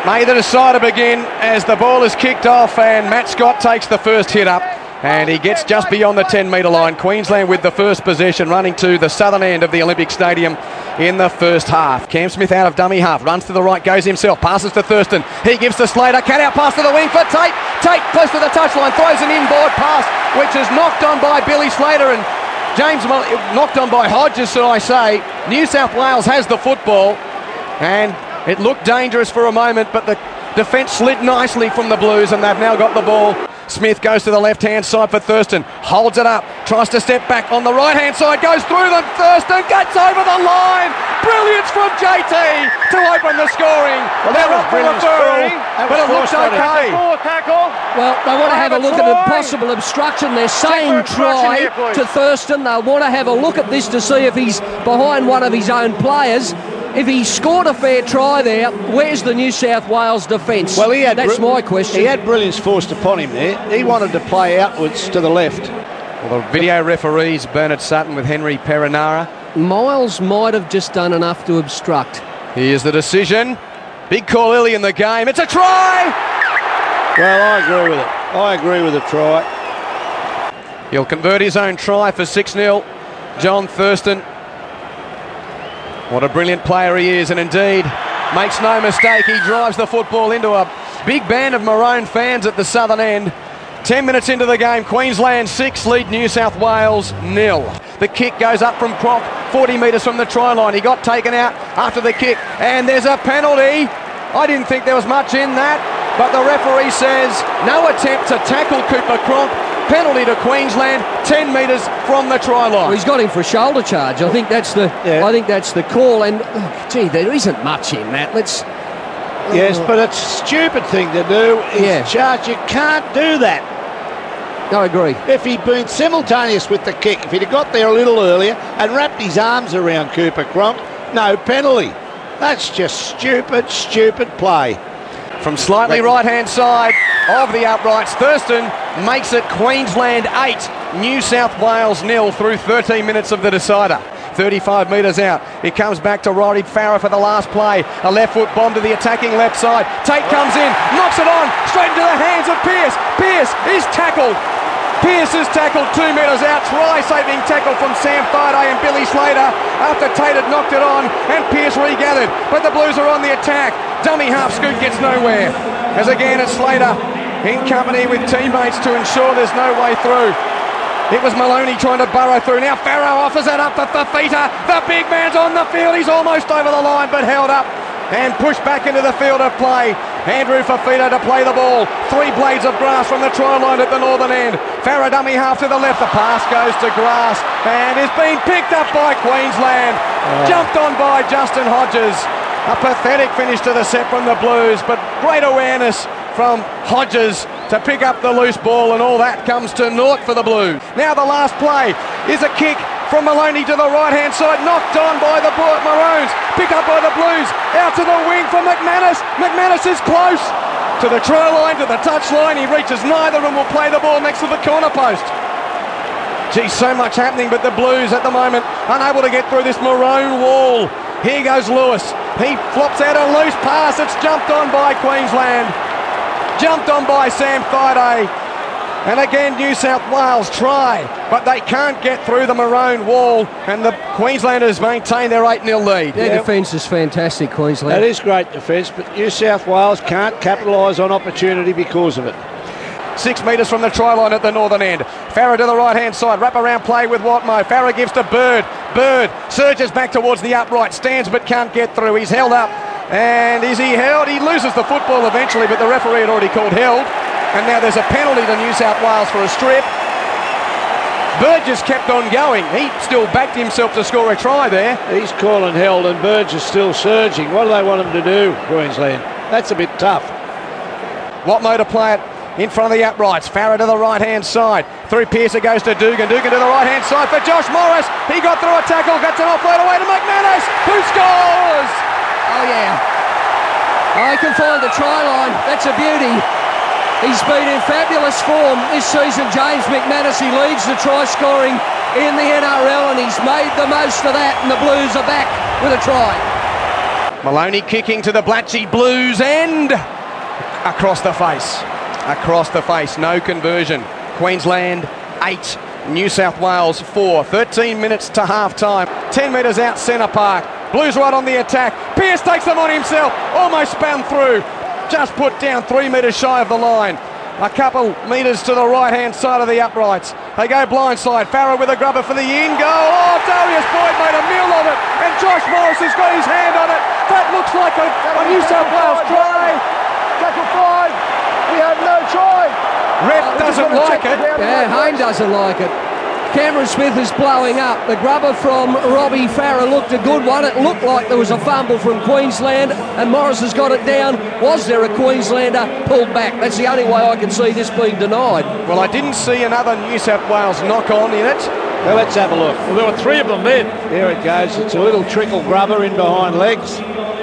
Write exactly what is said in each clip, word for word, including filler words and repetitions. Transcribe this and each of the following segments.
May the decider begin as the ball is kicked off and Matt Scott takes the first hit up and he gets just beyond the ten metre line. Queensland with the first possession, running to the southern end of the Olympic Stadium in the first half. Cam Smith out of dummy half, runs to the right, goes himself, passes to Thurston. He gives to Slater, cat out pass to the wing for Tate. Tate close to the touchline, throws an inboard pass which is knocked on by Billy Slater and James Mal- knocked on by Hodges, so I say. New South Wales has the football and it looked dangerous for a moment, but the defence slid nicely from the Blues and they've now got the ball. Smith goes to the left-hand side for Thurston, holds it up, tries to step back on the right-hand side, goes through them, Thurston gets over the line. Brilliance from J T to open the scoring. Well, they're up for referring, but it looks okay. Well, they want to have a look at a possible obstruction. They're saying try to Thurston. They want to have a look at this to see if he's behind one of his own players. If he scored a fair try there, where's the New South Wales defence? Well, he had That's br- my question. He had brilliance forced upon him there. He wanted to play outwards to the left. Well, the video referees, Bernard Sutton with Henry Perinara. Miles might have just done enough to obstruct. Here's the decision. Big call early in the game. It's a try! Well, I agree with it. I agree with the try. He'll convert his own try for six nil. John Thurston. What a brilliant player he is, and indeed makes no mistake, he drives the football into a big band of Maroon fans at the southern end. Ten minutes into the game, Queensland six, lead New South Wales nil. The kick goes up from Croc, forty metres from the try line. He got taken out after the kick, and there's a penalty. I didn't think there was much in that, but the referee says no attempt to tackle Cooper Cronk. Penalty to Queensland, ten metres from the try line. Well, he's got him for a shoulder charge. I think that's the. Yeah. I think that's the call. And oh, gee, there isn't much in that. Let's. Yes, but it's a stupid thing to do. Is Yeah. charge. You can't do that. I agree. If he'd been simultaneous with the kick, if he'd have got there a little earlier and wrapped his arms around Cooper Cronk, no penalty. That's just stupid, stupid play. From slightly right-hand side of the uprights, Thurston makes it Queensland eight, New South Wales nil through thirteen minutes of the decider. thirty-five metres out. It comes back to Roddy Farah for the last play. A left foot bomb to the attacking left side. Tate comes in, knocks it on, straight into the hands of Pearce. Pearce is tackled. Pearce is tackled two metres out. Try-saving tackle from Sam Farday and Billy Slater after Tate had knocked it on and Pearce regathered. But the Blues are on the attack. Dummy half scoot gets nowhere. As again it's Slater in company with teammates to ensure there's no way through. It was Maloney trying to burrow through. Now Farrow offers it up for Fafita. The big man's on the field. He's almost over the line but held up and pushed back into the field of play. Andrew Fafita to play the ball. Three blades of grass from the try line at the northern end. Farrow dummy half to the left. The pass goes to grass and is being picked up by Queensland. Oh. Jumped on by Justin Hodges. A pathetic finish to the set from the Blues, but great awareness from Hodges to pick up the loose ball, and all that comes to naught for the Blues. Now the last play is a kick from Maloney to the right-hand side, knocked on by the Maroons, picked up by the Blues, out to the wing for McManus. McManus is close to the try line, to the touch line. He reaches neither and will play the ball next to the corner post. Gee, so much happening, but the Blues at the moment unable to get through this Maroon wall. Here goes Lewis. He flops out a loose pass. It's jumped on by Queensland. Jumped on by Sam Thaiday. And again, New South Wales try, but they can't get through the Maroon wall, and the Queenslanders maintain their eight nil lead. Their Yeah. defence is fantastic, Queensland. That is great defence, but New South Wales can't capitalise on opportunity because of it. Six metres from the try line at the northern end. Farah to the right-hand side. Wrap around play with Watmo. Farah gives to Bird. Bird surges back towards the upright. Stands but can't get through. He's held up. And is he held? He loses the football eventually, but the referee had already called held. And now there's a penalty to New South Wales for a strip. Bird just kept on going. He still backed himself to score a try there. He's calling held and Burge is still surging. What do they want him to do, Queensland? That's a bit tough. Watmo to play it in front of the uprights. Farah to the right-hand side. Through Pearce it goes to Dugan. Dugan to the right-hand side for Josh Morris. He got through a tackle. Gets an offload away to McManus, who scores! Oh, yeah. I can find the try line. That's a beauty. He's been in fabulous form this season, James McManus. He leads the try scoring in the N R L and he's made the most of that, and the Blues are back with a try. Maloney kicking to the Blatchy Blues end. across the face. Across the face, no conversion. Queensland eight, New South Wales four. thirteen minutes to half time. ten metres out centre park. Blues right on the attack. Pearce takes them on himself. Almost spun through. Just put down three metres shy of the line. A couple metres to the right-hand side of the uprights. They go blindside. Farah with a grubber for the in goal. Oh, Darius Boyd made a meal of it. And Josh Morris has got his hand on it. That looks like a, a New South Wales try. Tackle five. We have no try. Ref doesn't like it. Yeah, Hayne doesn't like it. Cameron Smith is blowing up. The grubber from Robbie Farah looked a good one. It looked like there was a fumble from Queensland, and Morris has got it down. Was there a Queenslander pulled back? That's the only way I can see this being denied. Well, I didn't see another New South Wales knock-on in it. Well, let's have a look. Well, there were three of them then. There it goes. It's a little trickle grubber in behind legs.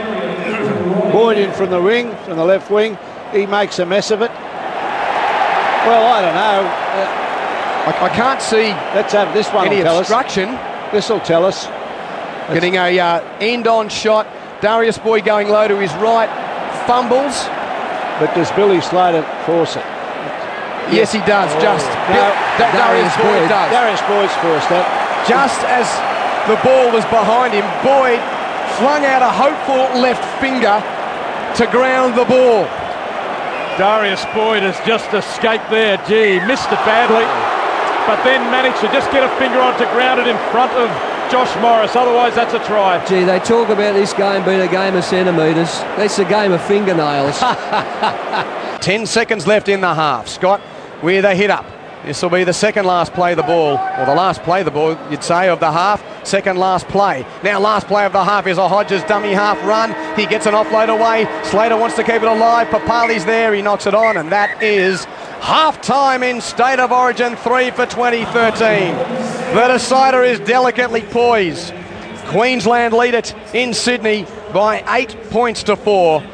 Boyd in from the wing, from the left wing. He makes a mess of it. Well, I don't know. Uh, I, I can't see let's have this one. any Tell obstruction. Us. This will tell us. Getting a uh, end-on shot. Darius Boyd going low to his right. Fumbles. But does Billy Slater force it? Yes, he does. Oh. Just No, Bill, da- Darius, Darius Boyd Boyd. does. Darius Boyd's forced that. Just as the ball was behind him, Boyd flung out a hopeful left finger to ground the ball. Darius Boyd has just escaped there. Gee, missed it badly. But then managed to just get a finger on to ground it in front of Josh Morris. Otherwise, that's a try. Gee, they talk about this game being a game of centimetres. That's a game of fingernails. Ten seconds left in the half. Scott with a hit up. This will be the second last play of the ball, or the last play of the ball, you'd say, of the half. Second last play. Now last play of the half is a Hodges dummy half run. He gets an offload away. Slater wants to keep it alive. Papali's there. He knocks it on, and that is half-time in State of Origin three for twenty thirteen. The decider is delicately poised. Queensland lead it in Sydney by eight points to four.